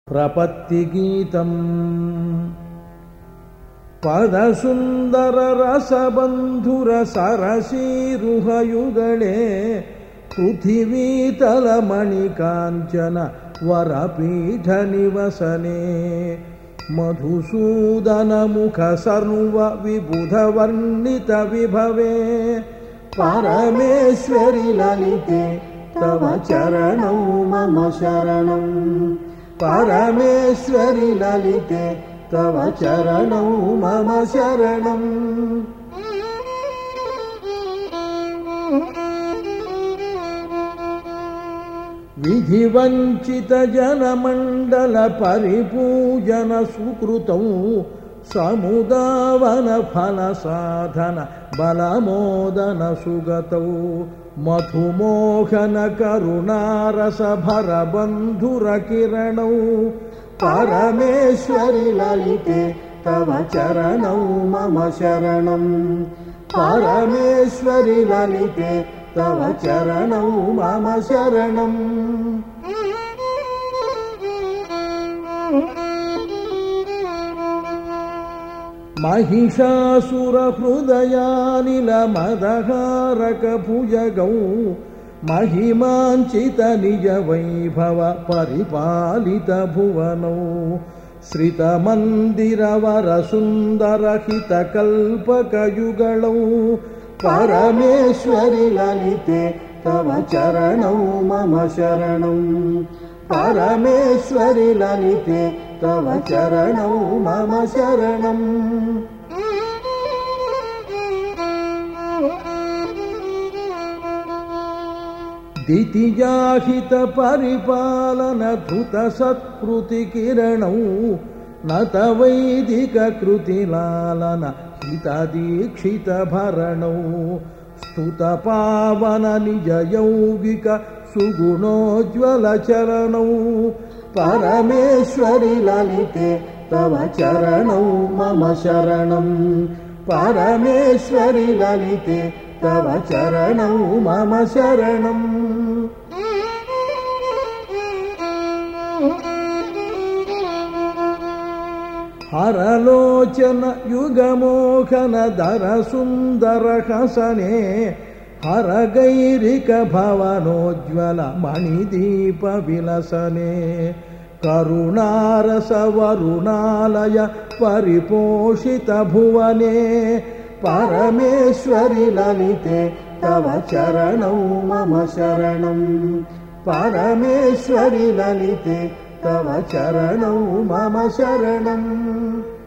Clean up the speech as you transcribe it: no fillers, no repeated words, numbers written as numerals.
ಪ್ರಪತ್ತಿಗೀತಂ ಪದಸುಂದರ ರಸಬಂಧುರ ಸರಸೀರುಹಯುಗಳೇ ಪೃಥಿವೀತಲ ಮಣಿಕಾಂಚನ ವರಪೀಠ ನಿವಸನೆ ಮಧುಸೂದನ ಮುಖ ಸರ್ವ ವಿಬುಧ ವರ್ಣಿತ ವಿಭವೇ ಪರಮೇಶ್ವರಿ ಲಲಿತೆ ತವ ಚರಣೌ ಮಮ ಶರಣಂ ಪರಮೇಶ್ವರಿ ಲಲಿತೆ ತವ ಚರಣೌ ಮಮ ಶರಣಂ. ವಿಧಿವಂಚಿತ ಜನಮಂಡಲ ಪರಿಪೂಜನ ಸುಕೃತೌ ಸಮುದಾವನ ಫಲ ಸಾಧನ ಬಲಮೋದನ ಸುಗತೌ ಮಧುಮೋಹನ ಕರುಣಾರಸ ಭರ ಬಂಧುರ ಕಿರಣೌ ಪರಮೇಶ್ವರಿ ಲಲಿತೆ ತವ ಚರಣೌ ಮಮ ಶರಣಂ. ಪರಮೇಶ್ವರಿ ಲಲಿತೆ ತವ ಚರಣೌ ಮಮ ಶರಣಂ. ಮಹಿಷಾಸುರ ಹೃದಯಾನಿಲ ಮದಹಾರಕ ಭುಜಗೌ ಮಹಿಮಾಂಚಿತ ನಿಜ ವೈಭವ ಪರಿಪಾಲಿತ ಭುವನೌ ಶ್ರಿತ ಮಂದಿರವರ ಸುಂದರ ಹಿತ ಕಲ್ಪಕಯುಗಳೌ ಪರಮೇಶ್ವರಿ ಲಲಿತೆ ತವ ಚರಣೌ ಮಮ ಶರಣಂ. ಪರಮೇಶ್ವರಿ ಲಲಿತೆ ತವ ಚರಣೌ ಮಮ ಶರಣಂ. ದಿತಿಜಾಹಿತ ಪರಿಪಾಲನ ಧೃತ ಸತ್ಕೃತಿ ಕಿರಣೌ ನತ ವೈದಿಕ ಕೃತಿ ಲಾಲನ ಹಿತ ದೀಕ್ಷಿತ ಭರಣೌ ಸ್ತುತ ಪಾವನ ನಿಜ ಯೌಗಿಕ ಸುಗುಣೋಜ್ವಲ ಚರಣೌ ಪರಮೇಶ್ವರಿ ಲಲಿತೆ ತವ ಚರಣೌ ಮಮ ಶರಣಂ. ಪರಮೇಶ್ವರಿ ಲಲಿತೆ ತವ ಚರಣೌ ಮಮ ಶರಣಂ. ಹರಲೋಚನ ಯುಗಮೋಹನ ದರ ಸುಂದರ ಹಸನೆ ಹರಗೈರಿಕ ಭವನೋಜ್ವಲ ಮಣಿದೀಪ ವಿಲಸನೆ ಕರುಣಾರಸ ವರುಣಾಲಯ ಪರಿಪೋಷಿತ ಭುವನೆ ಪರಮೇಶ್ವರಿ ಲಲಿತೆ ತವ ಚರಣೌ ಮಮ ಶರಣಂ. ಪರಮೇಶ್ವರಿ ಲಲಿತೆ ತವ ಚರಣೌ ಮಮ ಶರಣಂ.